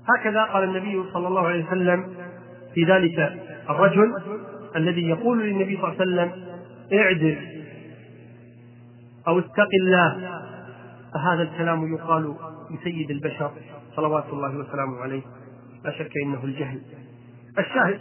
هكذا قال النبي صلى الله عليه وسلم في ذلك الرجل الذي يقول للنبي صلى الله عليه وسلم اعدل أو اتق الله، فهذا الكلام يقال لسيد البشر صلوات الله وسلامه عليه، لا شك إنه الجهل. الشاهد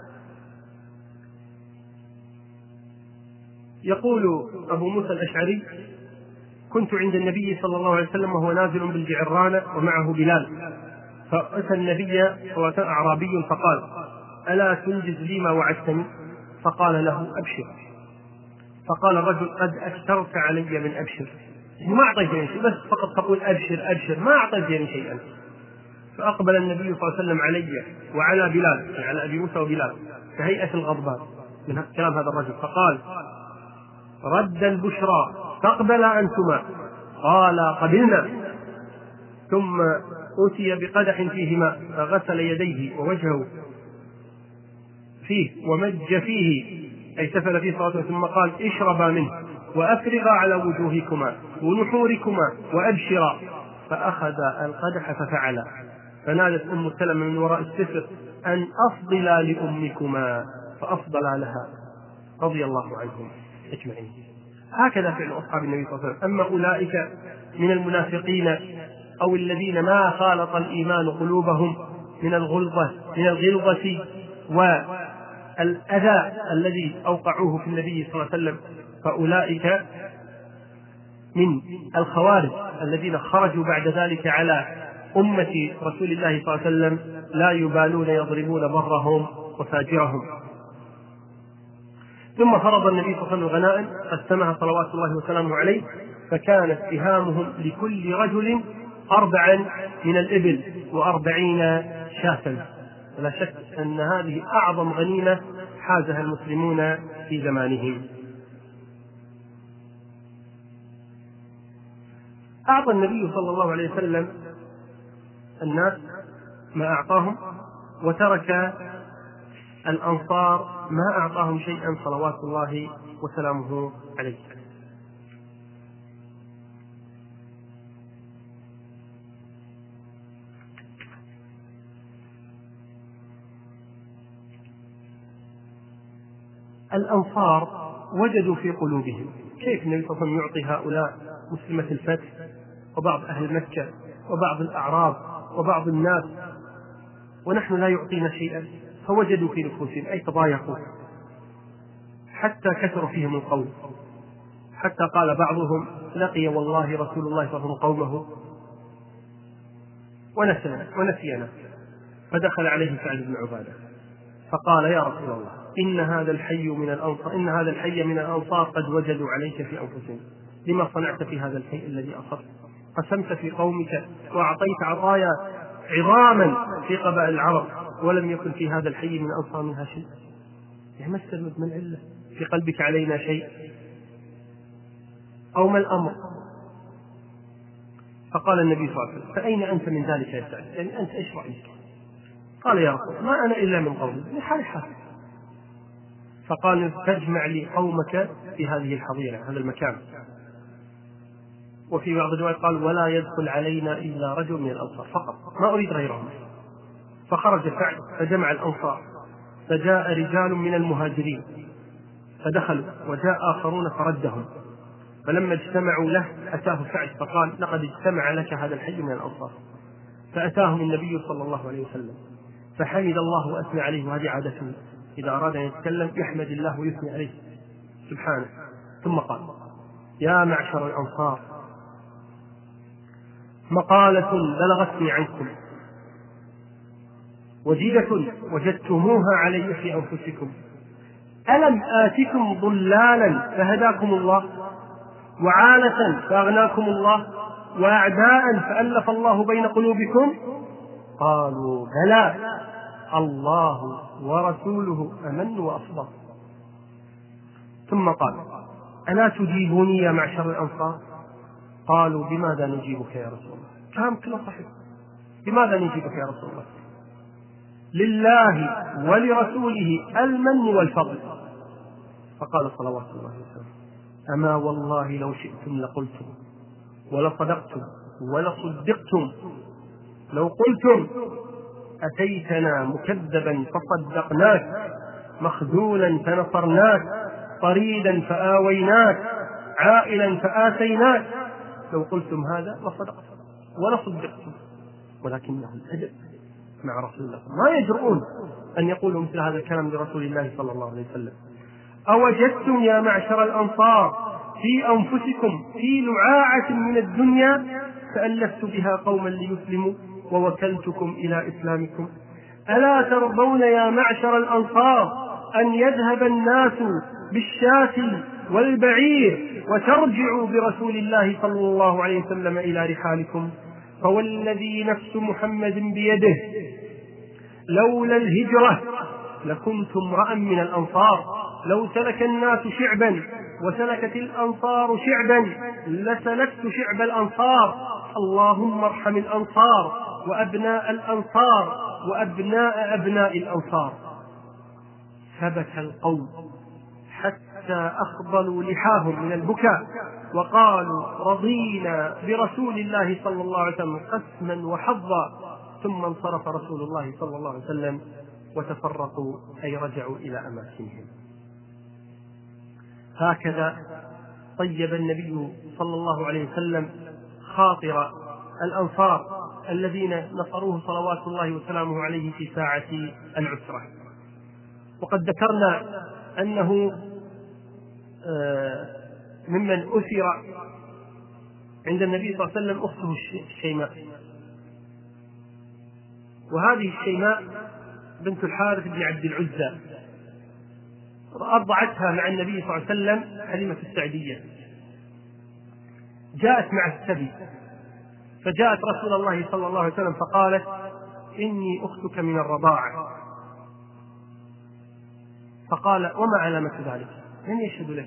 يقول أبو موسى الأشعري كنت عند النبي صلى الله عليه وسلم وهو نازل بالجعرانة ومعه بلال، فأتى النبي أعرابي فقال ألا تنجز لي ما وعدتني؟ فقال له أبشر. فقال الرجل قد أكثرت علي من أبشر، ما أعطيتني شيء، بس فقط تقول أبشر أبشر، ما أعطيتني شيئا. فأقبل النبي صلى الله عليه وسلم علي وعلى بلال، يعني على أبي موسى وبلال، كهيئة الغضبان من كلام هذا الرجل، فقال رد البشرى تقبل أنتما؟ قال قبلنا. ثم أتي بقدح فيه ماء فغسل يديه ووجهه فيه ومج فيه، أي سفل فيه صلاته، ثم قال اشربا منه وأفرغا على وجوهكما ونحوركما وأبشرا. فأخذ القدح ففعلا، فنادت أم سلمة من وراء الستر أن أفضلا لأمكما، فأفضلا لها رضي الله عنهم أجمعين. هكذا فعل أصحاب النبي صلى الله عليه وسلم. أما أولئك من المنافقين أو الذين ما خالط الإيمان قلوبهم من الغلظة والأذى الذي أوقعوه في النبي صلى الله عليه وسلم، فأولئك من الخوارج الذين خرجوا بعد ذلك على أمة رسول الله صلى الله عليه وسلم، لا يبالون يضربون برهم وفاجرهم. ثم فرض النبي صلى الله عليه وسلم الغنائم قسمها صلوات الله وسلامه عليه، فكانت سهامهم لكل رجل 4 من الإبل و40 شاة. لا شك أن هذه أعظم غنيمة حازها المسلمون في زمانهم. أعطى النبي صلى الله عليه وسلم الناس ما أعطاهم، وترك الأنصار ما أعطاهم شيئا صلوات الله وسلامه عليه. الأنصار وجدوا في قلوبهم كيف النبي صلى الله عليه وسلم يعطي هؤلاء مسلمة الفتح وبعض أهل مكة وبعض الأعراب وبعض الناس ونحن لا يعطينا شيئا، فوجدوا في نفوسهم أي تضايقوا حتى كثروا فيهم القول، حتى قال بعضهم لقي والله رسول الله صلى الله عليه وسلم قومه ونسينا. فدخل عليه سعد بن عبادة فقال يا رسول الله إن هذا الحي من الأنصار قد وجدوا عليك في أنفسهم، لما صنعت في هذا الحي الذي أصبت؟ قسمت في قومك وأعطيت عطايا عظاما في قبائل العرب ولم يكن في هذا الحي من الأنصار منها شيء، يعني ما السبب من علة في قلبك علينا شيء أو ما الأمر؟ فقال النبي صلى الله عليه وسلم فأين أنت من ذلك يا سعد؟ يعني أنت إيش رأيك؟ قال يا رسول ما أنا إلا من قومي لحال حال. فقال تجمع لي قومك في هذه الحظيرة هذا المكان. وفي بعض الروايات قال ولا يدخل علينا إلا رجل من الأنصار فقط، ما أريد غيرهم. فخرج سعد فجمع الأنصار، فجاء رجال من المهاجرين فدخلوا وجاء آخرون فردهم، فلما اجتمعوا له أتاه سعد فقال لقد اجتمع لك هذا الحي من الأنصار. فأتاهم النبي صلى الله عليه وسلم فحمد الله وأثنى عليه، وهذه عادته إذا أراد أن يتكلم يحمد الله ويثني عليه سبحانه. ثم قال يا معشر الأنصار مقالة بلغتني عنكم وجيدة وجدتموها علي في أنفسكم، ألم آتكم ضلالا فهداكم الله وعالة فأغناكم الله وأعداء فألف الله بين قلوبكم؟ قالوا بلى الله ورسوله أمن وأصدق. ثم قال ألا تجيبوني يا معشر الأنصار؟ قالوا بماذا نجيبك يا رسول الله؟ كلام كله صحيح، بماذا نجيبك يا رسول الله؟ لله ولرسوله المن والفضل. فقال صلوات الله وسلامه أما والله لو شئتم لقلتم ولصدقتم ولصدقتم، لو قلتم أتيتنا مكذبا فصدقناك، مخذولا فنصرناك، طريدا فآويناك، عائلا فآتيناك. لو قلتم هذا لصدقتم ولصدقتم، ولكنه الأدب مع رسول الله، ما يجرؤون أن يقولوا مثل هذا الكلام لرسول الله صلى الله عليه وسلم. أوجدتم يا معشر الأنصار في أنفسكم في لعاعة من الدنيا تألفت بها قوما ليسلموا ووكلتكم إلى إسلامكم؟ ألا ترضون يا معشر الأنصار أن يذهب الناس بالشاة والبعير وترجعوا برسول الله صلى الله عليه وسلم إلى رحالكم؟ فوالذي نفس محمد بيده لولا الهجرة لكنت امرأ من الأنصار، لو سلك الناس شعبا وسلكت الأنصار شعبا لسلكت شعب الأنصار. اللهم ارحم الأنصار وأبناء الأنصار وأبناء أبناء الأنصار. فبكى القوم حتى أخضلوا لحاهم من البكاء وقالوا رضينا برسول الله صلى الله عليه وسلم قسما وحظا. ثم انصرف رسول الله صلى الله عليه وسلم وتفرقوا أي رجعوا إلى أماكنهم. هكذا طيب النبي صلى الله عليه وسلم خاطر الأنصار الذين نصروه صلوات الله وسلامه عليه في ساعة العسرة. وقد ذكرنا أنه ممن أثر عند النبي صلى الله عليه وسلم أخته الشيماء، وهذه الشيماء بنت الحارث بن عبد العزى أرضعتها مع النبي صلى الله عليه وسلم حليمة السعدية. جاءت مع السبي فجاءت رسول الله صلى الله عليه وسلم فقالت إني أختك من الرضاعة. فقال وما علامة ذلك؟ من يشهد لك؟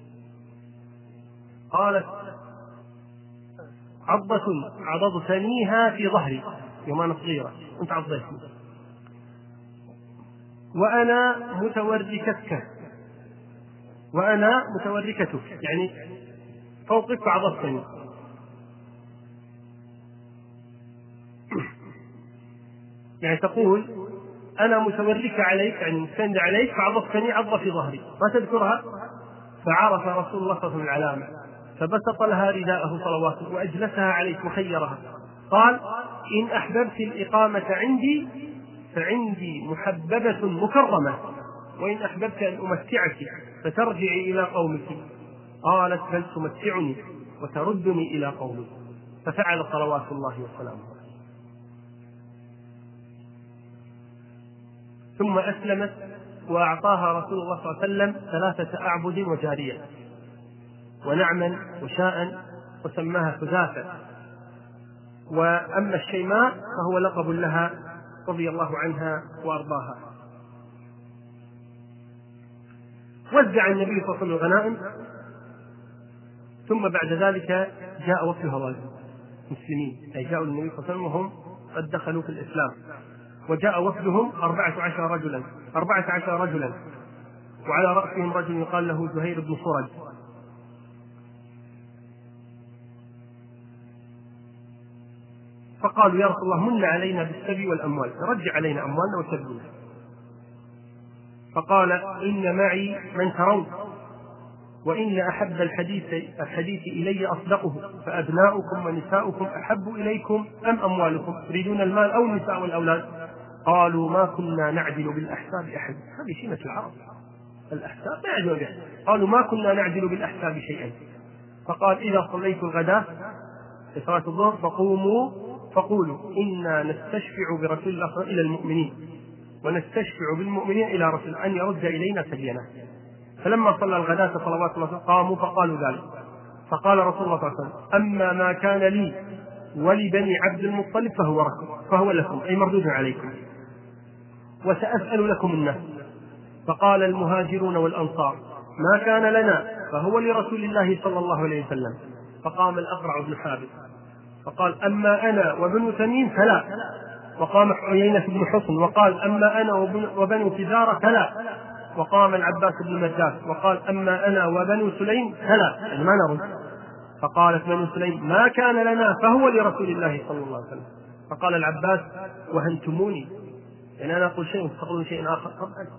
قالت عضضتنيها في ظهري يوم أنا صغيرة كنت عضيتني وأنا متوركتك يعني فوقك فعضضتني. يعني تقول أنا متوركة عليك يعني مستند عليك فعضضتني عضة في ظهري، ما تذكرها. فعرف رسول الله صلى الله عليه وسلم العلامة فبسط لها رداءه صلواته وأجلسها عليه وخيرها. قال إن أحببت الإقامة عندي فعندي محببة مكرمة، وإن أحببت أن أمتعك فترجعي إلى قومك. قالت بل تمتعني وتردني إلى قومي. ففعل صلوات الله وسلامه. ثم أسلمت وأعطاها رسول الله صلى الله عليه وسلم 3 أعبد وجارية ونعما وشاء وسماها حذافة. وأما الشيماء فهو لقب لها رضي الله عنها وأرضاها. وزع النبي صلى الله عليه وسلم الغنائم، ثم بعد ذلك جاء وفد هوازن مسلمين، أي جاءوا للنبي صلى الله عليه وسلم وهم قد دخلوا في الإسلام، وجاء وفدهم 14 رجلا وعلى رأسهم رجل يقال له زهير بن صرد. فقالوا يا رسول الله من علينا بالسبي والأموال، رجع علينا أموالنا وسبينا. فقال إن معي من ترون، وإن أحب الحديث إلي أصدقه، فأبناؤكم ونساؤكم أحب إليكم أم أموالكم؟ تريدون المال أو النساء والأولاد؟ قالوا ما كنا نعدل بالأحساب أحد. هذه شيمة العرب، الأحساب ما يعدلون بها. قالوا ما كنا نعدل بالأحساب شيئا. فقال إذا صليت الغداة في صلاة الظهر فقوموا فقولوا إنا نستشفع برسول الله إلى المؤمنين ونستشفع بالمؤمنين إلى رسول أن يرد إلينا سبينا. فلما صلى الغداة صلوات الله قاموا فقالوا ذلك. فقال رسول الله صلى الله عليه وسلم أما ما كان لي ولبني عبد المطلب فهو لكم أي مردود عليكم، وسأسأل لكم الناس. فقال المهاجرون والأنصار ما كان لنا فهو لرسول الله صلى الله عليه وسلم. فقام الأقرع بن حابس فقال أما أنا وبنو تميم فلا. وقام عيينة بن حصن وقال أما أنا وبنو فزارة فلا. وقام العباس بن مرداس وقال أما أنا وبنو سليم فلا، يعني ما نرد. فقالت بنو سليم ما كان لنا فهو لرسول الله صلى الله عليه وسلم. فقال العباس وهنتموني يعني أنا أقول شيء وتقولون شيء آخر.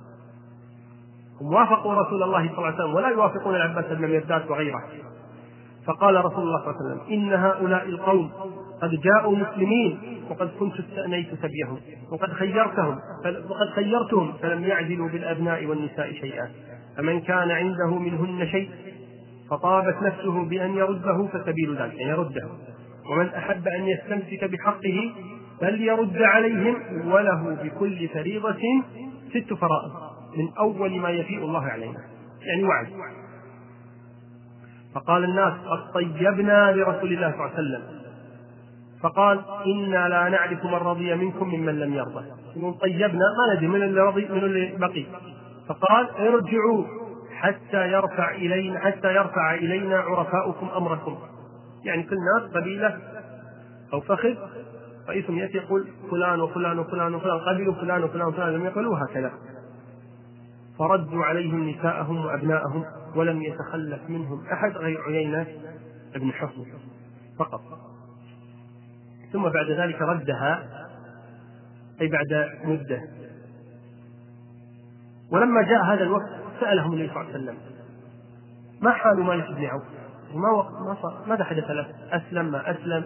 هم وافقوا رسول الله صلى الله عليه وسلم ولا يوافقون العباس بن مرداد وغيره. فقال رسول الله صلى الله عليه وسلم: إن هؤلاء القوم قد جاءوا مسلمين وقد كنت استأنيت سبيهم وقد خيرتهم فلم يعدلوا بالأبناء والنساء شيئا، فمن كان عنده منهن شيء فطابت نفسه بأن يرده فسبيل ذلك أن يرده، ومن أحب أن يستمسك بحقه فليرد عليهم، وله بكل فريضة 6 فرائض من أول ما يفيء الله علينا، يعني وعد. فقال الناس: قد طيبنا لرسول الله صلى الله عليه وسلم. فقال: إنا لا نعرف من رضي منكم ممن لم يرضى. يقول طيبنا ما ندري من اللي رضي من اللي بقي. فقال: ارجعوا حتى يرفع إلينا عرفاؤكم أمركم. يعني كل ناس قبيلة أو فخذ رئيسهم يأتي يقول فلان وفلان وفلان وفلان قبلوا فلان وفلان وفلان، لم يقولوا هكذا. فردوا عليهم نساءهم وأبناءهم ولم يتخلف منهم أحد غير عيينة بن حصن فقط. ثم بعد ذلك ردها، أي بعد مدة. ولما جاء هذا الوقت سألهم النبي صلى الله عليه وسلم: ما حال مالك بن عوف؟ ماذا حدث له؟ أسلم ما أسلم؟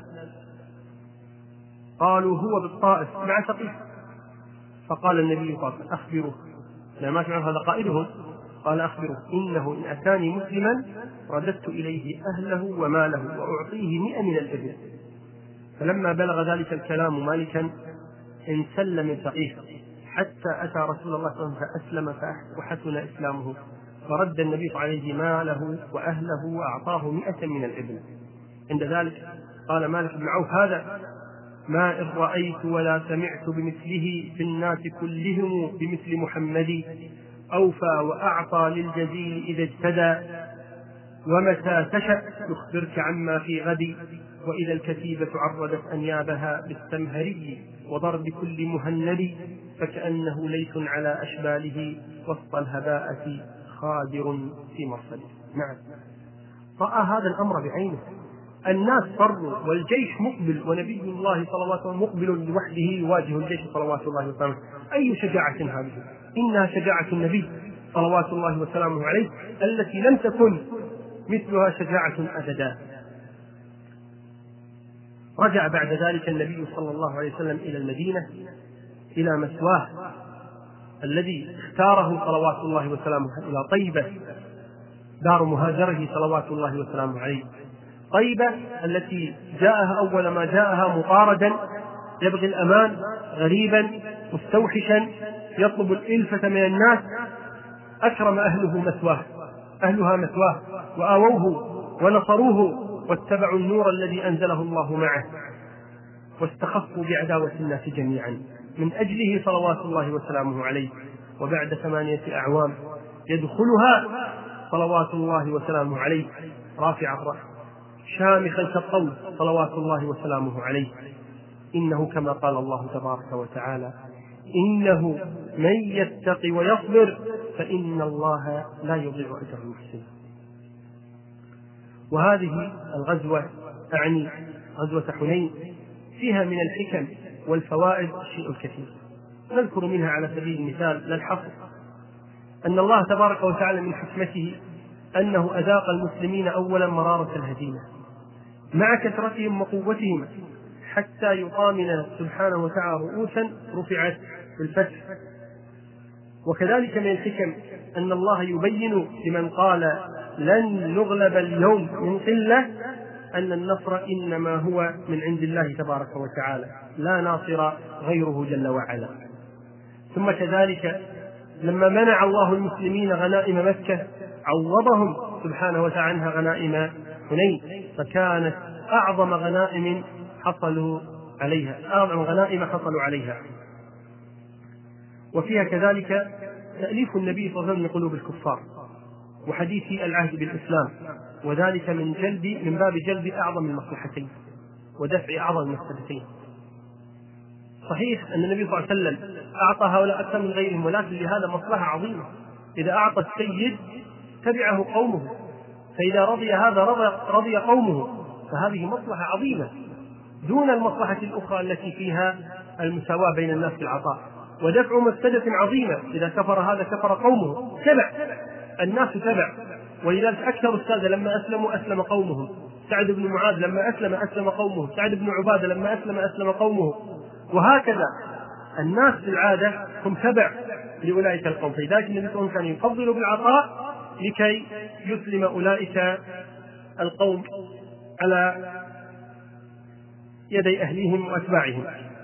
قالوا: هو بالطائف مع ثقيف. فقال النبي صلى الله عليه وسلم: أخبروه، لما سمعوا هذا قائدهم، قال: أخبروه إنه إن أتاني مسلما رددت إليه أهله وماله وأعطيه 100 من الإبل. فلما بلغ ذلك الكلام مالكا انسل من ثقيف حتى أتى رسول الله صلى الله عليه وسلم فأسلم وحسن إسلامه، فرد النبي صلى الله عليه وسلم ماله وأهله وأعطاه 100 من الإبل. عند ذلك قال مالك بن عوف: هذا ما إن رأيت ولا سمعت بمثله في الناس كلهم بمثل محمد، أوفى وأعطى للجزيل إذا اجتدى، ومتى تشأ يخبرك عما في غد، وإذا الكتيبة عرضت أنيابها بالسمهري وضرب كل مهند، فكأنه ليس على أشباله وسط الهباءة خادر في مرصد. نعم، رأى هذا الأمر بعينه. الناس فروا والجيش مقبل، ونبي الله صلى الله عليه وسلم مقبل لوحده يواجه الجيش صلوات الله وسلامه. أي شجاعة هذه! إنها شجاعة النبي صلوات الله وسلامه عليه التي لم تكن مثلها شجاعة أبدا. رجع بعد ذلك النبي صلى الله عليه وسلم إلى المدينة، إلى مثواه الذي اختاره صلوات الله وسلامه، إلى طيبة دار مهاجره صلوات الله وسلامه عليه. طيبة التي جاءها أول ما جاءها مطاردا يبغي الأمان، غريبا مستوحشا يطلب الإلفة من الناس، أكرم أهلها مثواه وآووه ونصروه واتبعوا النور الذي أنزله الله معه، واستخفوا بعداوة الناس جميعا من أجله صلوات الله وسلامه عليه. وبعد 8 أعوام يدخلها صلوات الله وسلامه عليه رافع الرأس شامخا كالطول صلوات الله وسلامه عليه. إنه كما قال الله تبارك وتعالى: إنه من يتق ويصبر فإن الله لا يضيع أجر المحسنين. وهذه الغزوة أعني غزوة حنين فيها من الحكم والفوائد شيء كثير، نذكر منها على سبيل المثال لا الحصر: أن الله تبارك وتعالى من حكمته أنه أذاق المسلمين أولا مرارة الهزيمة مع كثرتهم وقوتهم، حتى يطامن سبحانه وتعالى رؤوسا رفعت بالفتح. وكذلك من الحكم أن الله يبين لمن قال لن نغلب اليوم من قلة أن النصر إنما هو من عند الله تبارك وتعالى، لا ناصر غيره جل وعلا. ثم كذلك لما منع الله المسلمين غنائم مكة عوضهم سبحانه وتعالى عنها غنائم حنين، فكانت أعظم غنائم حصلوا عليها. وفيها كذلك تأليف النبي صلى الله عليه وسلم لقلوب الكفار وحديث العهد بالإسلام، وذلك من باب جلب أعظم المصلحتين ودفع أعظم المفسدتين. صحيح أن النبي صلى الله عليه وسلم أعطى هؤلاء أكثر من غيرهم، ولكن لهذا مصلحة عظيمة. إذا أعطى السيد تبعه قومه، فإذا رضي هذا رضي قومه، فهذه مصلحة عظيمة دون المصلحة الأخرى التي فيها المساواة بين الناس في العطاء. ودفع مفسدة عظيمة، إذا كفر هذا كفر قومه. تبع الناس تبع، ولذلك أكثر السادة لما أسلموا أسلم قومهم. سعد بن معاذ لما أسلم قومه، سعد بن عبادة لما أسلم قومه، وهكذا الناس بالعادة هم تبع لأولئك القوم. فلذلك النبي صلى الله عليه وسلم كان يفضل بالعطاء لكي يسلم أولئك القوم على يدي أهليهم وأتباعهم.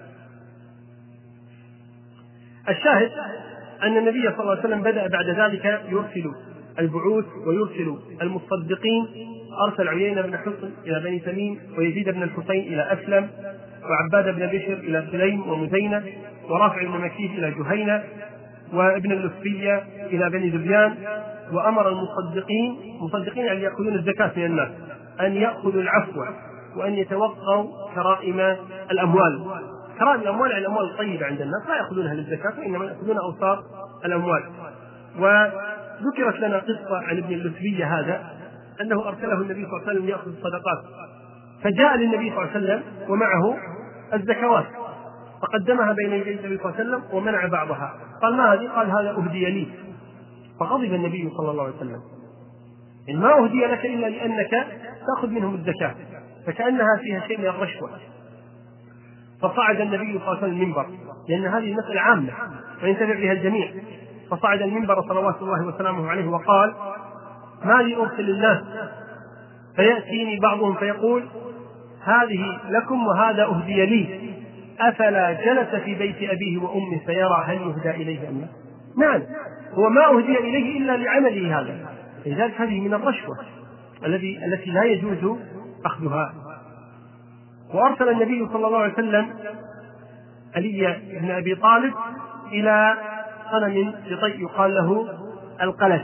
الشاهد أن النبي صلى الله عليه وسلم بدأ بعد ذلك يرسل البعوث ويرسل المصدقين. أرسل عيينة بن حصن إلى بني تميم، ويزيد بن الحسين إلى أسلم، وعباد بن بشر إلى سليم ومزينة، ورافع بن مكيف إلى جهينة، وابن اللفية إلى بني ذبيان. وأمر المصدقين أن يأخذون الزكاة من الناس، أن يأخذوا العفو، وأن يتوقوا كرائم الأموال. كرائم الأموال يعني الأموال الطيبة عند الناس لا يأخذونها للزكاة، وإنما يأخذون أوصار الأموال. وذكرت لنا قصة عن ابن اللفية هذا، أنه أرسله النبي صلى الله عليه وسلم يأخذ الصدقات، فجاء للنبي صلى الله عليه وسلم ومعه الزكوات، فقدمها بين يدي النبي صلى الله عليه وسلم ومنع بعضها. قال: ما هذه؟ قال: هذا أهدي لي. فغضب النبي صلى الله عليه وسلم: إن ما أهدي لك إلا لأنك تأخذ منهم الزكاة، فكأنها فيها شيء من الرشوة. فصعد النبي صلى الله عليه وسلم المنبر، لأن هذه المسألة عامة وينتفع بها الجميع. فصعد المنبر صلوات الله وسلامه عليه وقال: ما لي أرسل الناس فيأتيني بعضهم فيقول: هذه لكم وهذا أهدي لي، أفلا جلس في بيت أبيه وأمه فيرى هل يهدى إليه أم لا؟ نعم، هو ما أهدي إليه إلا لعمله هذا. لذلك هذه من الرشوة التي لا يجوز أخذها. وأرسل النبي صلى الله عليه وسلم علي بن أبي طالب إلى صنم يقال له القلس،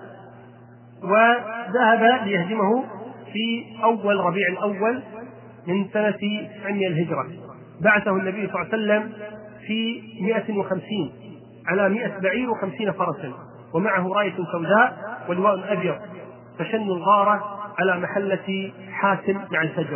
وذهب ليهدمه في أول ربيع الأول من سنة 900 الهجرة. بعثه النبي صلى الله عليه وسلم في 150 على 100 بعير و50 فرسا، ومعه راية سوداء ولواء أبيض، فشنوا الغارة على محلة حاتم مع الفجر.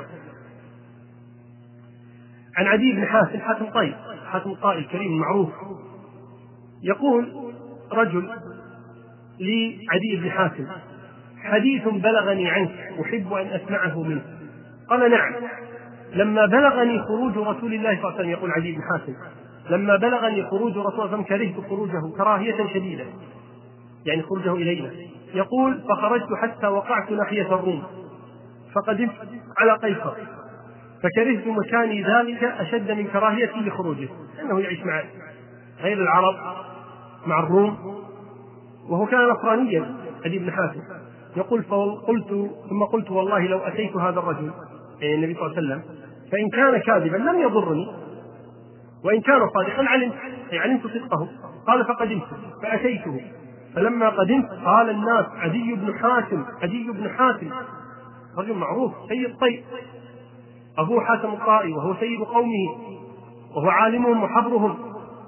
عن عدي بن حاتم طائي الكريم المعروف، يقول رجل لعدي بن حاتم: حديث بلغني عنك أحب أن أسمعه منك. قال: نعم. لما بلغني خروج رسول الله صلى الله عليه وسلم، يقول عدي بن حاتم: لما بلغني خروج رسول الله صلى الله عليه وسلم كرهت خروجه كراهية شديدة، يعني خروجه إلينا. يقول: فخرجت حتى وقعت ناحية الروم، فقدمت على قيصر، فكرهت مكاني ذلك أشد من كراهيتي لخروجه، لأنه يعيش مع غير العرب، مع الروم، وهو كان نصرانيا عدي بن حاتم. يقول: ثم قلت والله لو أتيت هذا الرجل، يعني النبي صلى الله عليه وسلم، فإن كان كاذبا لم يضرني، وإن كان صادقا علمت صدقه. قال: فقدمت فأتيته، فلما قدمت قال الناس: عدي بن حاتم، رجل معروف سيد طيب، أبو حاتم الطائي، وهو سيد قومه وهو عالمهم وحبرهم.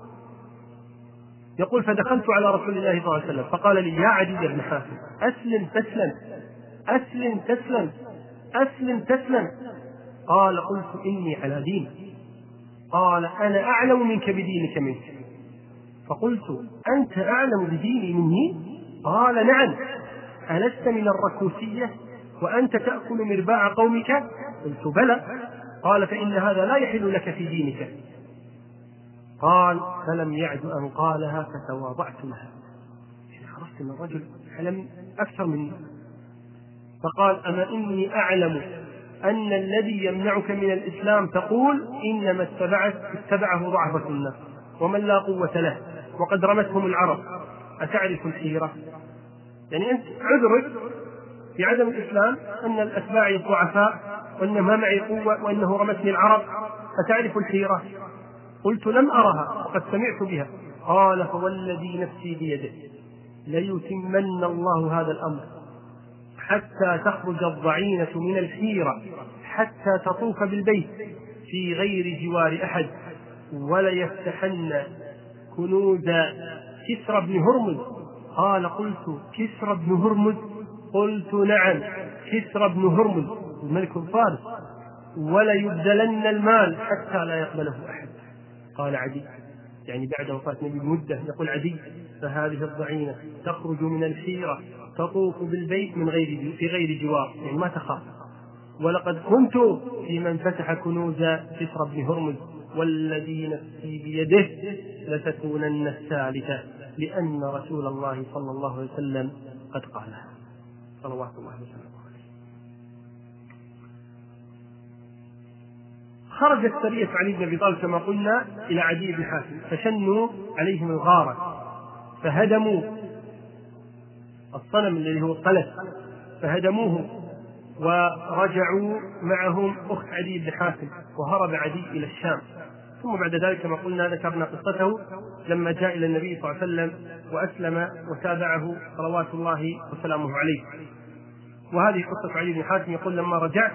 يقول: فدخلت على رسول الله صلى الله عليه وسلم فقال لي: يا عدي بن حاتم، أسلم تسلم، أسلم تسلم، أسلم تسلم. قال: قلت: إني على دين. قال: أنا أعلم منك بدينك منك. فقلت: أنت أعلم بديني مني؟ قال: نعم. ألست من الركوسية وأنت تأكل مرباع قومك؟ قلت: بلى. قال: فإن هذا لا يحل لك في دينك. قال: فلم يعد أن قالها فتواضعت لها، خرجت من الرجل حلم أكثر مني. فقال: أما إني أعلم أن الذي يمنعك من الإسلام تقول إنما اتبعه ضعفة الناس ومن لا قوة له وقد رمتهم العرب، أتعرف الحيرة؟ يعني أنت عذرك في عدم الإسلام أن الأتباع الضعفاء، وأن ما معي قوة، وأنه رمتني العرب، أتعرف الحيرة؟ قلت: لم أرها وقد سمعت بها. قال: فوالذي نفسي بيده ليتمن الله هذا الأمر حتى تخرج الضعينة من الحيرة حتى تطوف بالبيت في غير جوار أحد، وليفتحن كنوز كسرى بن هرمز. قال: قلت: كسرى بن هرمز؟ قلت: نعم، كسرى بن هرمز الملك الفارس، وليبذلن المال حتى لا يقبله أحد. قال عدي: يعني بعد وفاة النبي بمدة، يقول عدي: فهذه الضعينة تخرج من الحيرة تطوف بالبيت في غير جوار، يعني ما تخاف. ولقد كنت في من فتح كنوز كسرى بن هرمز، والذي نفسي بيده لتكونن الثالثة، لأن رسول الله صلى الله عليه وسلم قد قالها صلوات الله وسلامه عليه. خرجت سرية علي بن أبي طالب كما قلنا إلى عدي بن حاتم، فشنوا عليهم الغارة، فهدموا الصنم الذي هو القلس، فهدموه، ورجعوا معهم أخت عدي بن حاتم، وهرب عدي إلى الشام. ثم بعد ذلك كما قلنا ذكرنا قصته لما جاء إلى النبي صلى الله عليه وسلم وأسلم وتابعه صلوات الله وسلامه عليه. وهذه قصة عدي بن حاتم، يقول: لما رجعت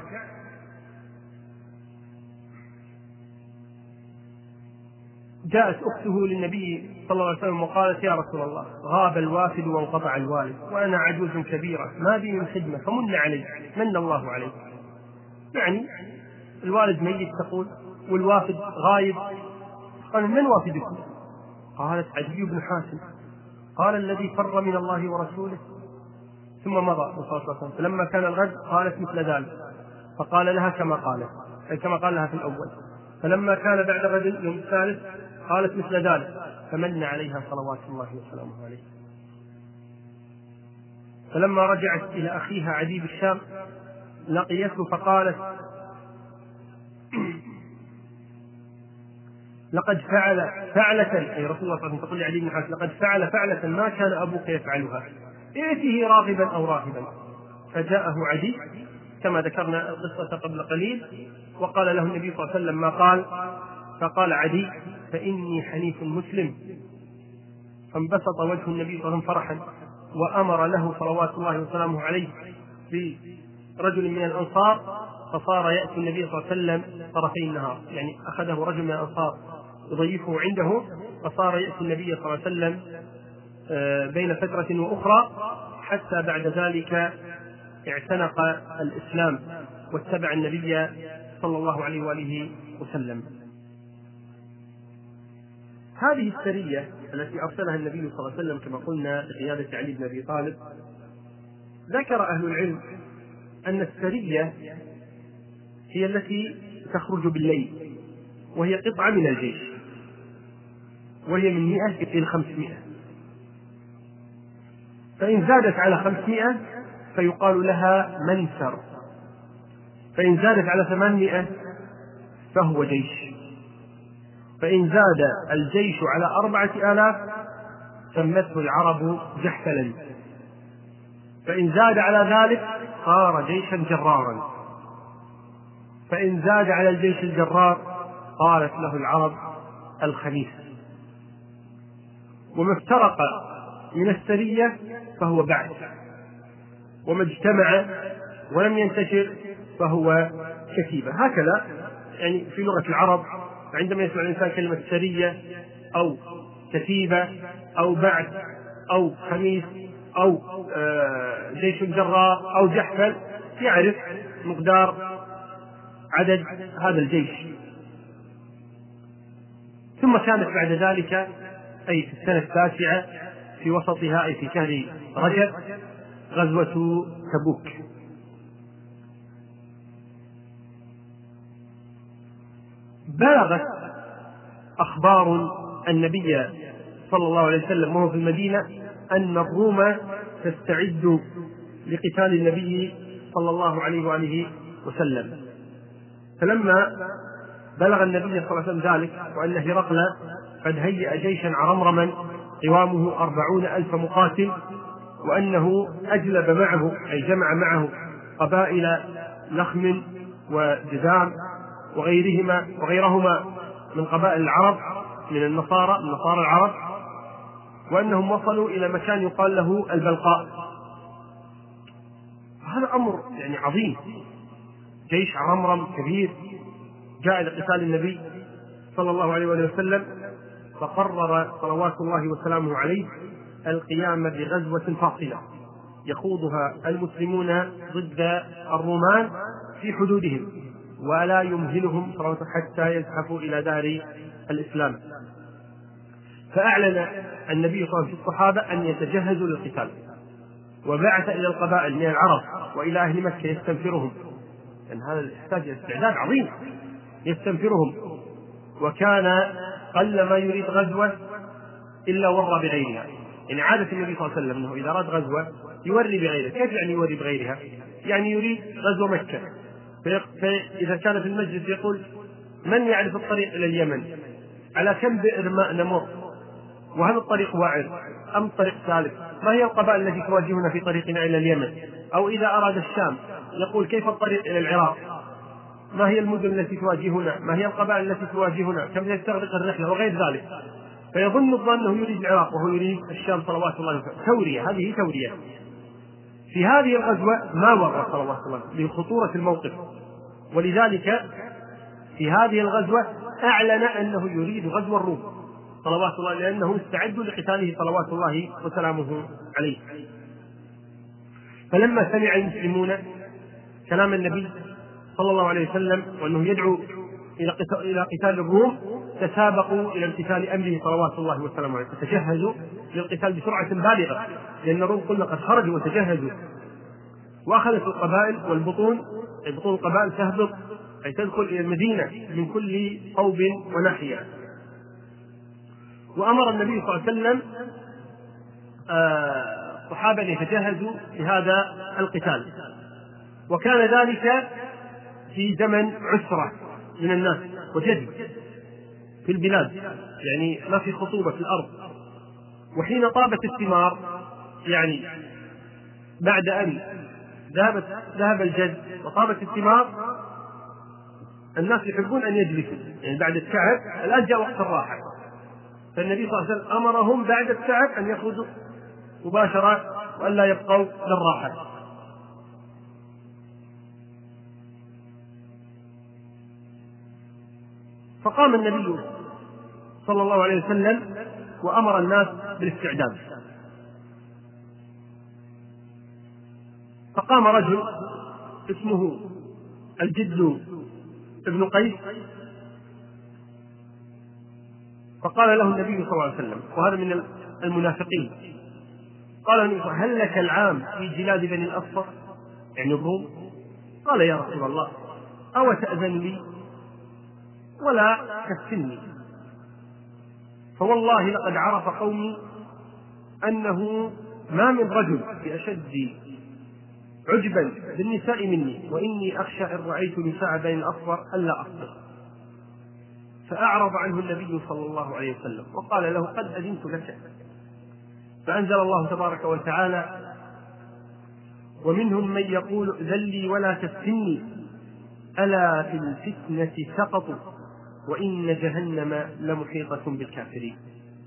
جاءت أخته للنبي صلى الله عليه وسلم وقالت: يا رسول الله، غاب الوافد وانقطع الوالد، وأنا عجوز كبيرة ما بي من خدمة، فمن علي، من الله عليه. يعني الوالد ميت تقول، والوافد غايب. قال: من وافدكم؟ قالت: عدي بن حاتم. قال: الذي فر من الله ورسوله. ثم مضى صلى الله عليه وسلم. فلما كان الغد قالت مثل ذلك، فقال لها كما قال لها في الأول. فلما كان بعد غد يوم الثالث قالت مثل ذلك، فمن عليها صلوات الله وسلامه عليه. فلما رجعت إلى أخيها عدي بالشام لقيته فقالت: لقد فعل فعلة، أي رسول الله صلى الله عليه وسلم تقول لعدي بن حاتم: لقد فعل فعلة ما كان أبوك يفعلها، ائته راغبا أو راهبا. فجاءه عدي كما ذكرنا القصة قبل قليل، وقال له النبي صلى الله عليه وسلم ما قال، فقال عدي: فإني حنيف مسلم. فانبسط وجه النبي صلى الله عليه وسلم فرحا، وأمر له صلوات الله وسلامه عليه برجل من الأنصار، فصار يأتي النبي صلى الله عليه وسلم طرفي النهار، يعني أخذه رجل من الأنصار يضيفه عنده، فصار يأتي النبي صلى الله عليه وسلم بين فترة وأخرى، حتى بعد ذلك اعتنق الإسلام واتبع النبي صلى الله عليه وآله وسلم. هذه السرية التي أرسلها النبي صلى الله عليه وسلم كما قلنا بقيادة علي بن أبي طالب، ذكر أهل العلم أن السرية هي التي تخرج بالليل، وهي قطعة من الجيش، وهي من 100 إلى 500، فإن زادت على 500 فيقال لها منسر، فإن زادت على 800 فهو جيش، فإن زاد الجيش على 4000 سمته العرب جحفلا، فإن زاد على ذلك صار جيشا جرارا، فإن زاد على الجيش الجرار قالت له العرب الخنيس. وما افترق من السرية فهو بعث، وما اجتمع ولم ينتشر فهو كتيبة. هكذا يعني في لغة العرب عندما يسمع الإنسان كلمة سرية أو كتيبة أو بعث أو خميس أو جيش جرار أو جحفل، يعرف مقدار عدد هذا الجيش. ثم كانت بعد ذلك أي في السنة 9 في وسطها أي في شهر رجب غزوة تبوك. بلغت أخبار النبي صلى الله عليه وسلم وهو في المدينة أن الروم تستعد لقتال النبي صلى الله عليه وآله وسلم. فلما بلغ النبي صلى الله عليه وسلم ذلك وأن هرقل قد هيأ جيشا عرمرما قوامه 40,000 مقاتل، وأنه أجلب معه أي جمع معه قبائل لخم وجذام وغيرهما من قبائل العرب من النصارى العرب، وأنهم وصلوا إلى مكان يقال له البلقاء. هذا أمر يعني عظيم، جيش عرمرم كبير جاء لقتال النبي صلى الله عليه وسلم، فقرر صلوات الله وسلامه عليه القيام بغزوة فاصلة يخوضها المسلمون ضد الرومان في حدودهم، ولا يمهلهم حتى يزحفوا إلى دار الإسلام. فأعلن النبي صلى الله عليه وسلم في الصحابة أن يتجهزوا للقتال، وبعث إلى القبائل من العرب وإلى أهل مكة يستنفرهم، لأن هذا يحتاج إلى استعداد عظيم، يستنفرهم. وكان قل ما يريد غزوة إلا ورى بغيرها، يعني عادة النبي صلى الله عليه وسلم أنه إذا أراد غزوة يوري بغيرها. كيف يعني يوري بغيرها؟ يعني يريد غزو مكة، فإذا كان في المجلس يقول: من يعرف الطريق إلى اليمن؟ على كم بئر ماء نمر؟ وهل الطريق واعر أم الطريق سالك؟ ما هي القبائل التي تواجهنا في طريقنا إلى اليمن؟ أو إذا أراد الشام يقول: كيف الطريق إلى العراق؟ ما هي المدن التي تواجهنا؟ ما هي القبائل التي تواجهنا؟ كم تستغرق الرحلة؟ وغير ذلك. فيظن الظن أنه يريد العراق وهو يريد الشام صلوات الله وسلامه. تورية، هذه تورية. في هذه الغزوة ما ورى صلوات الله لخطورة الموقف، ولذلك في هذه الغزوة أعلن أنه يريد غزو الروم صلوات الله، لأنه استعد لقتاله صلوات الله وسلامه عليه. فلما سمع المسلمون كلام النبي صلى الله عليه وسلم وأنه يدعو إلى قتال الروم تسابقوا إلى امتثال أمره صلوات الله وسلامه عليه، فتجهزوا للقتال بسرعة بالغة، لأن الروم قلنا قد خرجوا وتجهزوا. وأخذت القبائل والبطون، بطون القبائل تهبط أي تدخل إلى المدينة من كل قوب وناحية. وأمر النبي صلى الله عليه وسلم الصحابة أن يتجهزوا لهذا القتال، وكان ذلك في زمن عسرة من الناس وجد في البلاد، يعني ما في خطوبة في الأرض. وحين طابت الثمار، يعني بعد أن ذهب الجد وطابت الثمار، الناس يحبون أن يجلسوا، يعني بعد التعب الآن جاء وقت الراحة. فالنبي صلى الله عليه وسلم أمرهم بعد التعب أن يخرجوا مباشرة وأن لا يبقوا للراحة. فقام النبي صلى الله عليه وسلم وأمر الناس بالاستعداد. فقام رجل اسمه الجد ابن قيس، فقال له النبي صلى الله عليه وسلم، وهذا من المنافقين، قال النبي: هل لك العام في جلاد بني الأصفر، يعني الروم؟ قال: يا رسول الله، أو تأذن لي ولا تفتني، فوالله لقد عرف قومي أنه ما من رجل بأشد عجبا بالنساء مني، وإني أخشى إن رأيت نساء بني الأصفر ألا أصبر. فأعرض عنه النبي صلى الله عليه وسلم وقال له: قد أذنت لك. فأنزل الله تبارك وتعالى: ومنهم من يقول ائذن لي ولا تفتني ألا في الفتنة سقطوا وإن جهنم لمحيطة بالكافرين.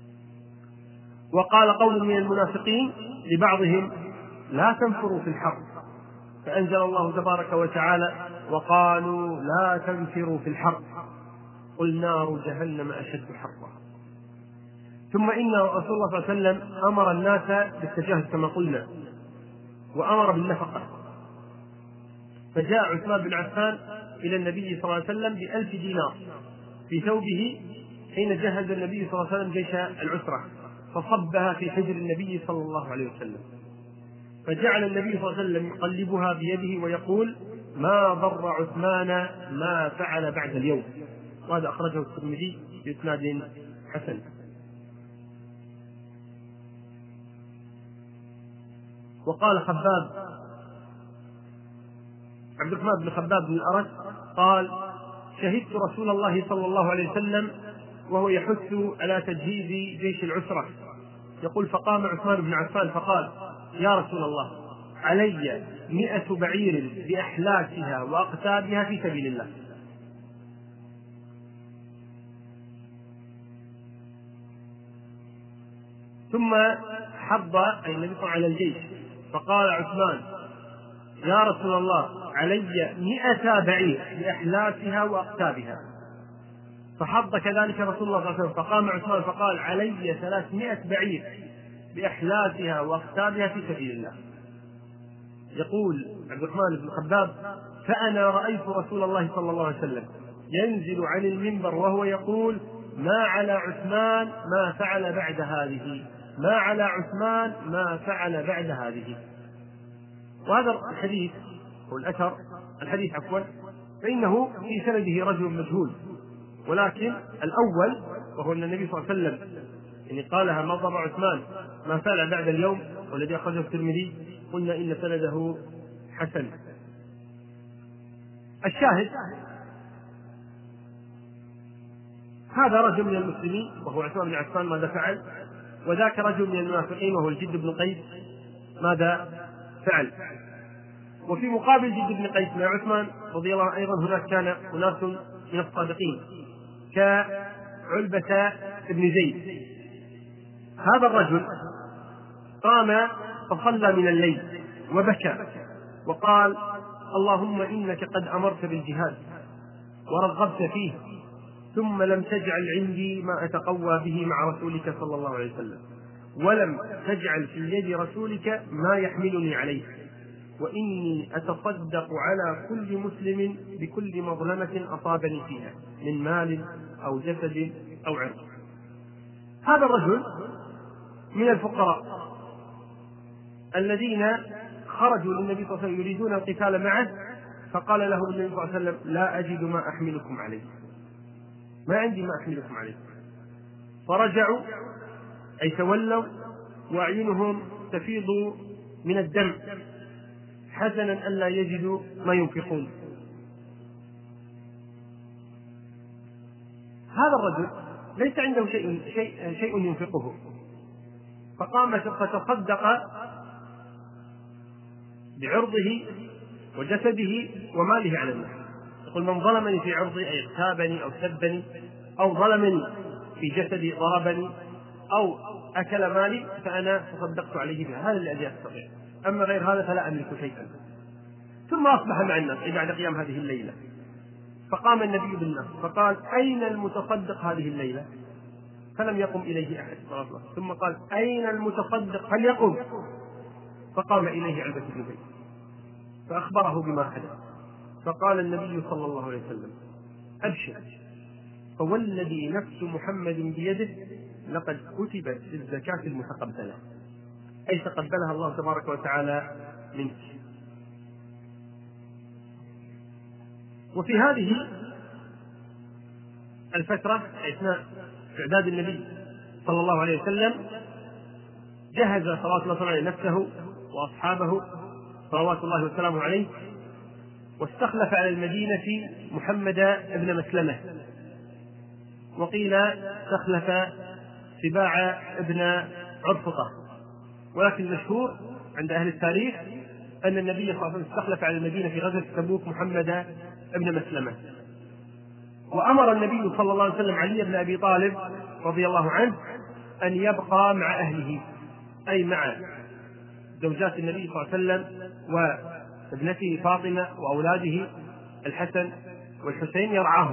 وقال قوم من المنافقين لبعضهم: لا تنفروا في الحرب، فأنزل الله تبارك وتعالى: وقالوا لا تنفروا في الحرب قل نار جهنم أشد حرا. ثم إن رسول الله صلى الله عليه وسلم أمر الناس بالتجهز كما قلنا، وأمر بالنفقة. فجاء عثمان بن عفان إلى النبي صلى الله عليه وسلم ب1000 دينار في ثوبه حين جهز النبي صلى الله عليه وسلم جيش العسرة، فصبها في حجر النبي صلى الله عليه وسلم. فجعل النبي صلى الله عليه وسلم يقلبها بيده ويقول: ما ضر عثمان ما فعل بعد اليوم. وهذا أخرجه الترمذي بإسناد حسن. وقال خباب عبد الرحمن بن خباب بن الأرج قال: شهدت رسول الله صلى الله عليه وسلم وهو يحث على تجهيز جيش العسرة، يقول: فقام عثمان بن عفان فقال: يا رسول الله، علي 100 بعير بأحلاسها وأقتابها في سبيل الله. ثم حض أي النبي على الجيش، فقال عثمان: يا رسول الله، علي 100 بعير بأحلاسها وأقتابها. فحض كذلك رسول الله صلى الله عليه وسلم، فقام عثمان فقال: علي 300 بعير بأحلاسها وأقتابها في سبيل الله. يقول عبد الرحمن بن خباب: فأنا رأيت رسول الله صلى الله عليه وسلم ينزل عن المنبر وهو يقول: ما على عثمان ما فعل بعد هذه، ما على عثمان ما فعل بعد هذه. وهذا الحديث والأثر الحديث عفوا فإنه في سنده رجل مجهول، ولكن الأول وهو أن النبي صلى الله عليه وسلم يعني قالها ما ضر عثمان ما فعل بعد اليوم، والذي أخرجه الترمذي قلنا إن سنده حسن. الشاهد هذا رجل من المسلمين وهو عثمان بن عفان ماذا فعل، وذاك رجل من المنافقين وهو الجد بن قيس ماذا فعل. وفي مقابل جد بن قيس مع عثمان رضي الله عنه أيضا هناك كان أناس من الصادقين كعلبة بن زيد. هذا الرجل قام فصلى من الليل وبكى وقال اللهم إنك قد أمرت بالجهاد ورغبت فيه، ثم لم تجعل عندي ما أتقوى به مع رسولك صلى الله عليه وسلم، ولم تجعل في يد رسولك ما يحملني عليه، وإني أتصدق على كل مسلم بكل مظلمة أصابني فيها من مال أو جسد أو عرض. هذا الرجل من الفقراء الذين خرجوا للنبي صلى الله عليه وسلم يريدون القتال معه، فقال لهم النبي صلى الله عليه وسلم لا أجد ما أحملكم عليه، ما عندي ما أحملكم عليه. فرجعوا أي تولوا وأعينهم تفيض من الدم حزنا ألا يجدوا ما ينفقون. هذا الرجل ليس عنده شيء ينفقه، فقام فتصدق بعرضه وجسده وماله على الناس. يقول من ظلمني في عرضي أي اغتابني أو سبني أو ظلمني في جسدي ضربني أو أكل مالي فأنا تصدقت عليه بها، هذا الذي أستطيع، أما غير هذا فلا أملك شيئا. ثم أصبح مع الناس بعد قيام هذه الليلة، فقام النبي بالناس فقال أين المتصدق هذه الليلة؟ فلم يقم إليه أحد. ثم قال أين المتصدق فليقم، فقام إليه علبة بن زيد فأخبره بما حدث. فقال النبي صلى الله عليه وسلم أبشر، فوالذي نفس محمد بيده لقد كتبت الزكاة المتقبلة، أي تقبلها الله تبارك وتعالى منك. وفي هذه الفترة أثناء إعداد النبي صلى الله عليه وسلم جهز صلوات الله عليه نفسه وأصحابه صلوات الله وسلامه عليه، واستخلف على المدينة محمد بن مسلمة، وقيل استخلف سباع ابن عرفطة، ولكن المشهور عند أهل التاريخ أن النبي صلى الله عليه وسلم استخلف على المدينة في غزوة تبوك محمد بن مسلمة. وأمر النبي صلى الله عليه وسلم علي بن أبي طالب رضي الله عنه أن يبقى مع أهله، أي مع زوجات النبي صلى الله عليه وسلم وابنته فاطمة وأولاده الحسن والحسين يرعاهم.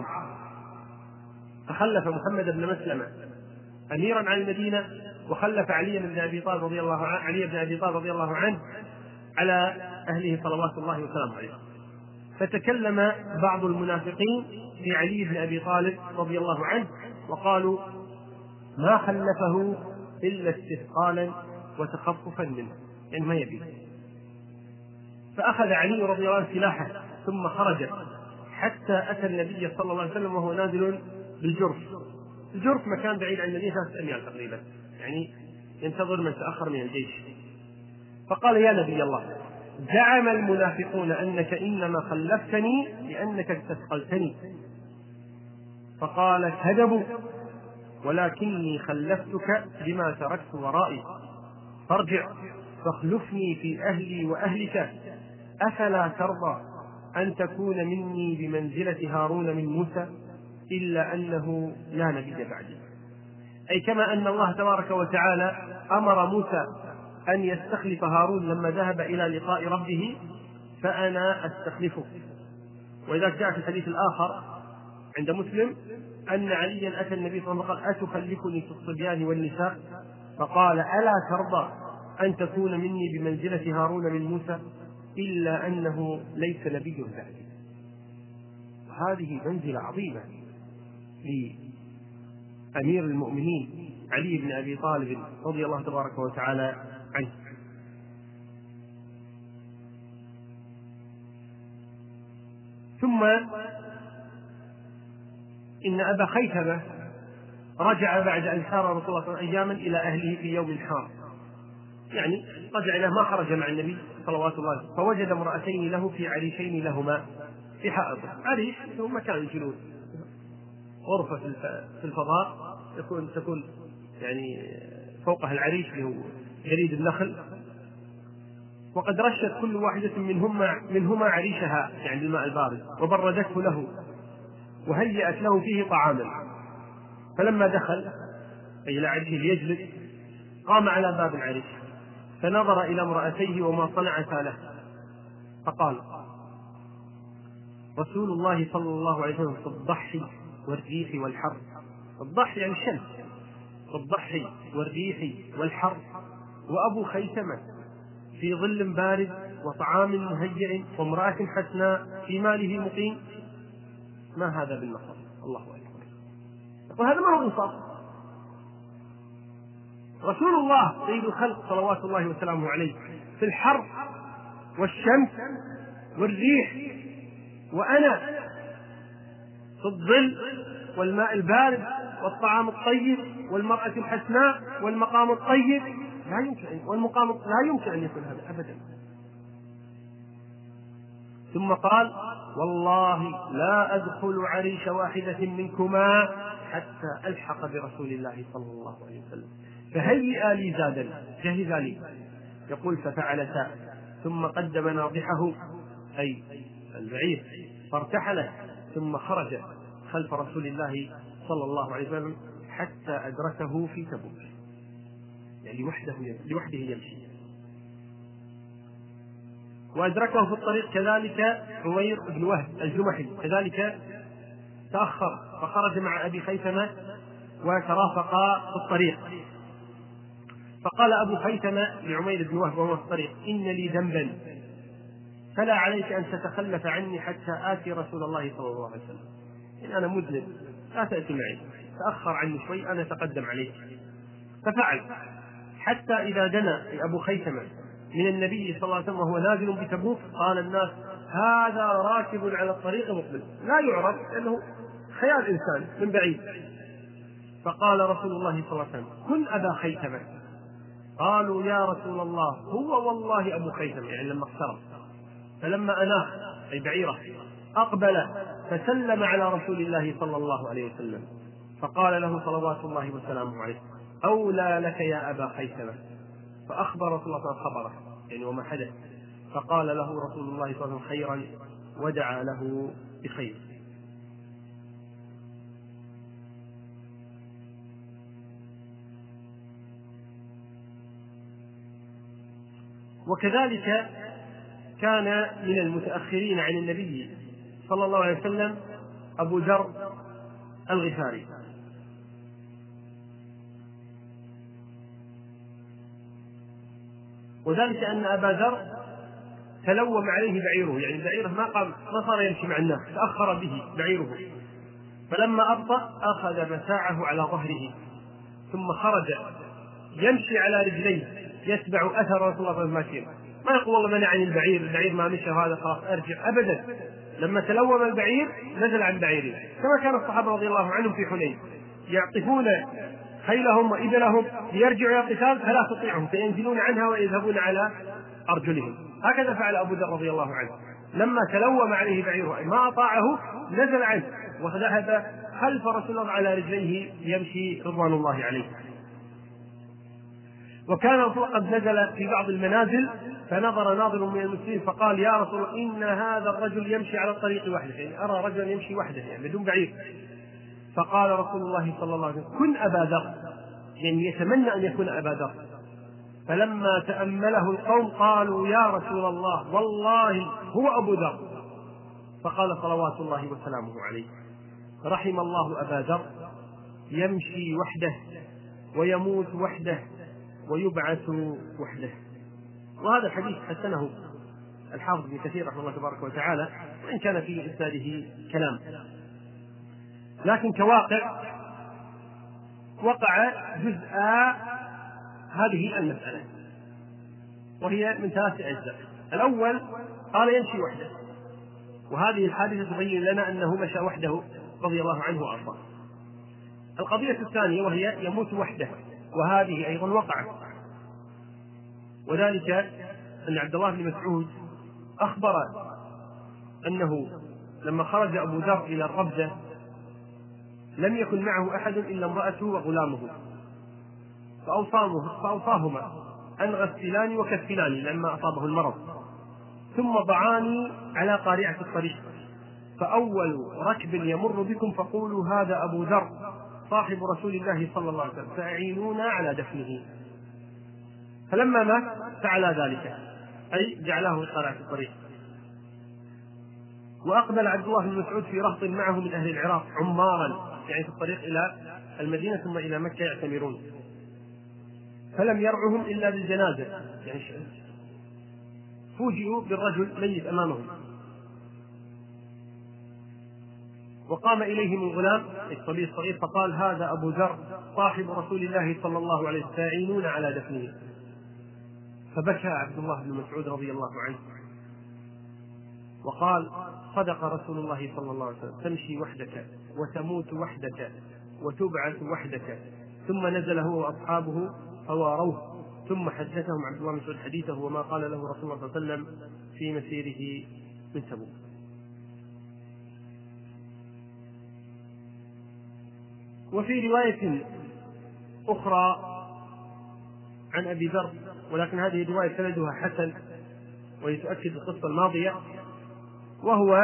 فخلف محمد بن مسلمة أميرا على المدينة، وخلف علي بن أبي طالب رضي الله عنه على أهله صلوات الله وسلامه عليه. فتكلم بعض المنافقين في علي بن أبي طالب رضي الله عنه وقالوا ما خلفه إلا استثقالا وتخففا منه، يعني ما يبي. فأخذ علي رضي الله عنه سلاحه ثم خرج حتى أتى النبي صلى الله عليه وسلم وهو نازل بالجرف. الجرف مكان بعيد عن المدينة 3 أميال تقريبا، يعني ينتظر من تأخر من الجيش. فقال يا نبي الله زعم المنافقون أنك إنما خلفتني لأنك استثقلتني. فقال كذبوا، ولكني خلفتك بما تركت ورائي، فارجع فاخلفني في أهلي وأهلك، أفلا ترضى أن تكون مني بمنزلة هارون من موسى، إلا أنه لا نبي بعدي. أي كما أن الله تبارك وتعالى أمر موسى أن يستخلف هارون لما ذهب إلى لقاء ربه، فأنا أستخلفه. وإذا جاء في الحديث الآخر عند مسلم أن عليا أتى النبي صلى الله عليه وسلم قال أتخلفني في الصبيان والنساء؟ فقال ألا ترضى أن تكون مني بمنزلة هارون من موسى، إلا أنه ليس نبي بعدي. هذه منزلة عظيمة أمير المؤمنين علي بن أبي طالب رضي الله تبارك وتعالى عنه. ثم إن أبا خيثمة رجع بعد أن سار رسول الله صلى الله عليه وسلم أياما إلى أهله في يوم حار، يعني رجع إلى ما خرج مع النبي صلوات الله عليه وسلم، فوجد امرأتين له في عريشين لهما في حائط. عريش هو مكان الجلوس، غرفة في الفضاء تكون يعني فوقها العريش اللي هو جريد النخل، وقد رشت كل واحدة منهما عريشها يعني الماء البارد، وبردته له وهيأت له فيه طعاما. فلما دخل أي إلى عرشه ليجلس قام على باب العريش فنظر إلى امرأتيه وما صنعتا له، فقال: رسول الله صلى الله عليه وسلم في الضحي والريح والحر. الضحي يعني الشمس، الضحي والريح والحر، وأبو خيثمة في ظل بارد وطعام مهيئ وامرأة حسناء في ماله مقيم، ما هذا بالنصر؟ الله أكبر. يقول هذا ما هو انصاف. رسول الله سيد الخلق صلوات الله وسلامه عليه في الحر والشمس والريح، وأنا في الظل والماء البارد والطعام الطيب والمرأة الحسناء والمقام الطيب، لا يمكن أن يكون هذا أبدا. ثم قال: والله لا أدخل عريش واحدة منكما حتى ألحق برسول الله صلى الله عليه وسلم، فهيئا لي زادا، جهزا لي. يقول: ففعلتا، ثم قدم ناضحه أي البعير فارتحله، ثم خرج خلف رسول الله صلى الله عليه وسلم حتى أدركه في تبوك، يعني لوحده يمشي. وأدركه في الطريق كذلك عمير بن وهب الجمحي، كذلك تأخر فخرج مع أبي خيثمة وترافقا في الطريق. فقال أبو خيثمة لعمير بن وهب وهو في الطريق: إن لي ذنبا فلا عليك أن تتخلف عني حتى آتي رسول الله صلى الله عليه وسلم، إن أنا مذنب لا تأتي معي، تأخر عني شوي أنا أتقدم عليك. ففعل حتى إذا دنا أبو خيثمة من النبي صلى الله عليه وسلم وهو نازل بتبوك قال الناس: هذا راكب على الطريق مقبل، لا يعرف لأنه خيال إنسان من بعيد. فقال رسول الله صلى الله عليه وسلم: كن أبا خيثمة. قالوا: يا رسول الله هو والله أبو خيثمة، يعني لما اقترب. فلما أناخ أي بعيره أقبل فسلم على رسول الله صلى الله عليه وسلم، فقال له صلوات الله وسلامه عليه: أولى لك يا أبا خيثمة. فأخبر رسول الله صلى الله عليه وسلم خبره يعني وما حدث، فقال له رسول الله صلى الله عليه وسلم خيرا ودعا له بخير. وكذلك كان من المتأخرين عن النبي صلى الله عليه وسلم أبو ذر الغفاري، وذلك أن أبا ذر تلوم عليه بعيره، يعني بعيره ما صار يمشي مع الناس، تأخر به بعيره، فلما أبطأ أخذ مساعه على ظهره ثم خرج يمشي على رجليه يتبع أثر رسول الله صلى الله عليه وسلم. ما يقول والله منعني البعير ما مشى هذا خلاص أرجع، أبدا. لما تلوم البعير نزل عن بعيره، كما كان الصحابة رضي الله عنهم في حنين يعطفون خيلهم وإبلهم ليرجعوا إلى القتال فلا تطيعهم فينزلون عنها ويذهبون على أرجلهم. هكذا فعل أبو ذر رضي الله عنه، لما تلوم عليه بعيره ما أطاعه نزل عنه وذهب خلف رسول الله على رجليه يمشي رضوان الله عليه. وكان رسول الله قد نزل في بعض المنازل فنظر ناظر من المسلمين فقال: يا رسول الله إن هذا الرجل يمشي على الطريق وحده، يعني أرى رجلا يمشي وحده يعني بدون بعير. فقال رسول الله صلى الله عليه وسلم: كن أبا ذر، يعني يتمنى أن يكون أبا ذر. فلما تأمله القوم قالوا: يا رسول الله والله هو أبو ذر. فقال صلوات الله وسلامه عليه: رحم الله أبا ذر، يمشي وحده ويموت وحده ويبعث وحده. وهذا الحديث حسنه الحافظ ابن كثير رحمه الله تبارك وتعالى، وإن كان في إسناده كلام، لكن كواقع وقع جزء هذه المسألة، وهي من 3 أجزاء. الأول قال يمشي وحده، وهذه الحادثة تبين لنا أنه مشى وحده رضي الله عنه وأرضاه. القضية الثانية وهي يموت وحده، وهذه أيضا وقعت، وذلك أن عبد الله بن مسعود أخبر أنه لما خرج أبو ذر إلى الربذة لم يكن معه أحد إلا امرأته وغلامه، فأوصاهما أن غسلاني وكفلاني لما أصابه المرض، ثم ضعاني على قارعة الطريق، فأول ركب يمر بكم فقولوا هذا أبو ذر صاحب رسول الله صلى الله عليه وسلم فأعينونا على دفنه. فلما مات فعل ذلك، أي جعله قارعة الطريق. وأقبل عبد الله بن مسعود في رهط معه من أهل العراق عمارا، يعني في الطريق إلى المدينة ثم إلى مكة يعتمرون، فلم يرعهم إلا بالجنازة، يعني فوجئوا بالرجل ميت أمامهم، وقام إليه من غلام الصبي الصغير فقال هذا أبو ذر صاحب رسول الله صلى الله عليه وسلم فأعينونا على دفنه. فبكى عبد الله بن مسعود رضي الله عنه وقال صدق رسول الله صلى الله عليه وسلم، تمشي وحدك وتموت وحدك وتبعث وحدك. ثم نزل هو وأصحابه فواروه، ثم حدثهم عبد الله بن مسعود حديثه وما قال له رسول الله صلى الله عليه وسلم في مسيره من تبوك. وفي رواية أخرى عن أبي ذر، ولكن هذه الرواية سندها حسن ويتؤكد القصة الماضية، وهو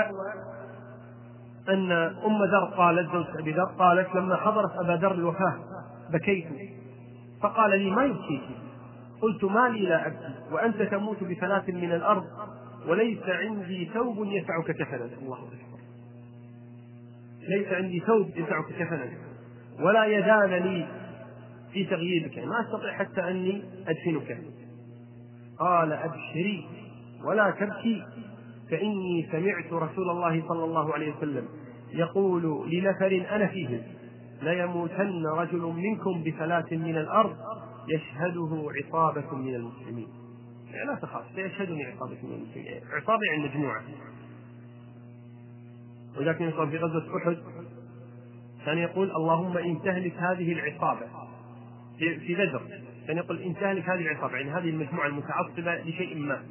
أن أم ذر قالت زوج أبي ذر قالت لما حضرت أبا ذر الوفاة بكيت، فقال لي ما يبكيك؟ قلت ما لي لا أبكي وأنت تموت بثلاث من الأرض وليس عندي ثوب يسعك كفنا. الله أكبر. ليس عندي ثوب يسعك كفنا ولا يدان لي في تغييبك، ما أستطيع حتى أني أدفنك. قال أبشري ولا تبكي فإني سمعت رسول الله صلى الله عليه وسلم يقول لنفر أنا فيهم ليموتن رجل منكم بثلاث من الأرض يشهده عصابة من المسلمين. يعني لا تخاف، سيشهدني عصابة من المسلمين، عصابة يعني مجموعة. ولكن يقول في غزوة أحد كان يقول اللهم إن تهلك هذه العصابة في بدر، كان يقول إن تهلك هذه العصابة، يعني هذه المجموعة المتعصبة لشيء ما.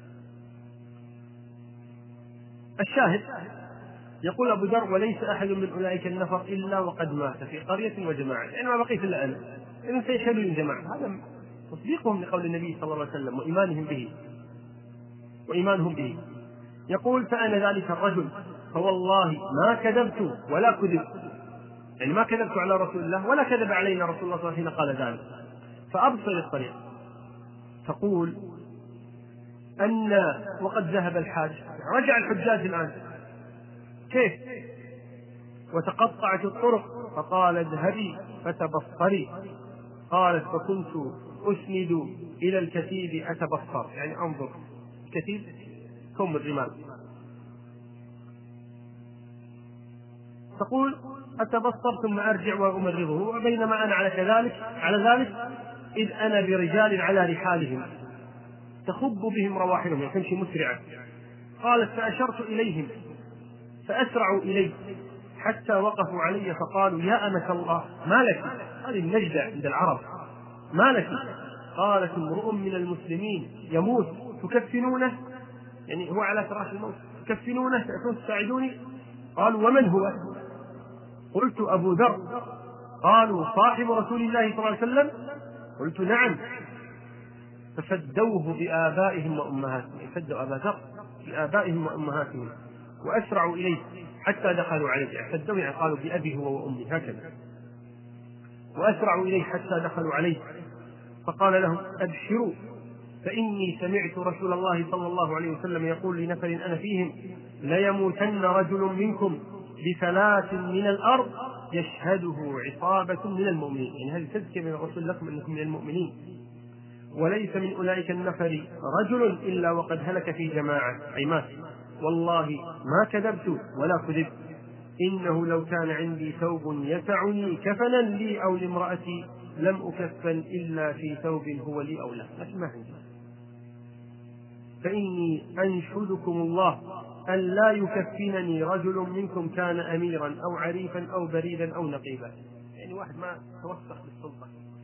الشاهد يقول أبو ذر وليس أحد من أولئك النفر إلا وقد مات في قرية وجماعة، يعني ما بقيت إلا أنا، إذن سيشهدوا الجماعة. هذا تصديقهم لقول النبي صلى الله عليه وسلم وإيمانهم به. يقول فأنا ذلك الرجل فوالله ما كذبت ولا كذب، يعني ما كذبت على رسول الله ولا كذب علينا رسول الله صلى الله عليه وسلم قال ذلك. فأبصر الطريق تقول أن وقد ذهب الحاج، رجع الحجاج الآن كيف؟ وتقطعت الطرق، فقال اذهبي فتبصري. قالت فكنت أسند إلى الكتيب أتبصر، يعني أنظر كتيب كم الرمال. تقول أتبصر ثم أرجع وأمرضه، وبينما أنا على ذلك إذ أنا برجال على رحالهم تخب بهم رواحلهم، تمشي مسرعة. قالت فأشرت إليهم فأسرعوا إلي حتى وقفوا علي فقالوا يا أمة الله ما لك؟ هذه النجدة عند العرب، ما لك؟ قالت امرؤ من المسلمين يموت تكفنونه، يعني هو على فراش الموت تكفنونه تأتون تساعدوني؟ قالوا ومن هو؟ قلت أبو ذر. قالوا صاحب رسول الله صلى الله عليه وسلم؟ قلت نعم. ففدوه بآبائهم وأمهاتهم، فدوا أبا ذر بآبائهم وأمهاتهم وأسرعوا إليه حتى دخلوا عليه، فدوا يعني قالوا بأبيه وأمي هكذا، وأسرعوا إليه حتى دخلوا عليه فقال لهم أبشروا فإني سمعت رسول الله صلى الله عليه وسلم يقول لنفر أنا فيهم ليموتن رجل منكم بثلاث من الأرض يشهده عصابة من المؤمنين، يعني هذه تذكر من الرسول لكم أنكم من المؤمنين، وليس من أولئك النفر رجل إلا وقد هلك في جماعة، أي مات. والله ما كذبت ولا كذب. إنه لو كان عندي ثوب يسعني كفنا لي أو لامرأتي لم أكفن إلا في ثوب هو لي أو لا، لكن ما عندي. فإني أنشدكم الله أن لا يكفنني رجل منكم كان أميرا أو عريفا أو بريدا أو نقيبا. يعني واحد ما توسخ بالسلطة